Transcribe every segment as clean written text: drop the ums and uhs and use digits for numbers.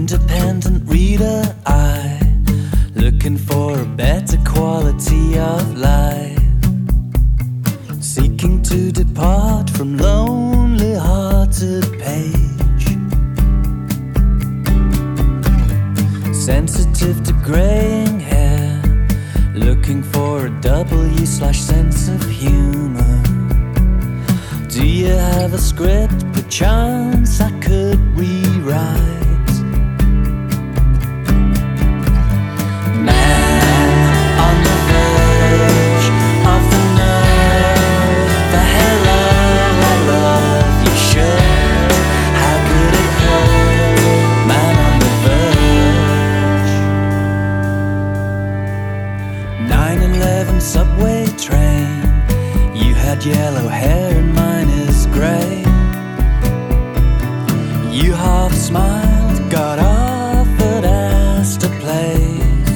independent reader, looking for a better quality of life, seeking to depart from lonely-hearted page, sensitive to graying hair, looking for a W/sense of humor. Do you have a script, perchance I could rewrite? Subway train, you had yellow hair and mine is grey. You half smiled, got offered, asked a place.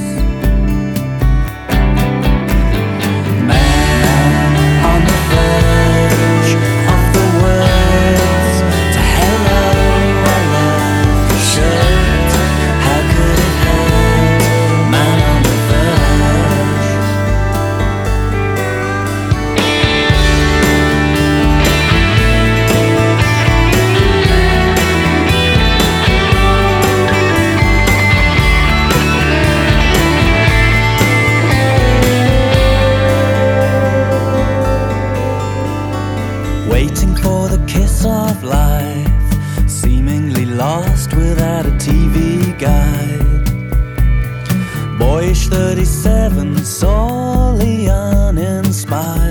Man on the verge of the words, to hello, I love your shirt. How could it hurt? Man on the waiting for the kiss of life, seemingly lost without a TV guide. Boyish 37, sorely uninspired.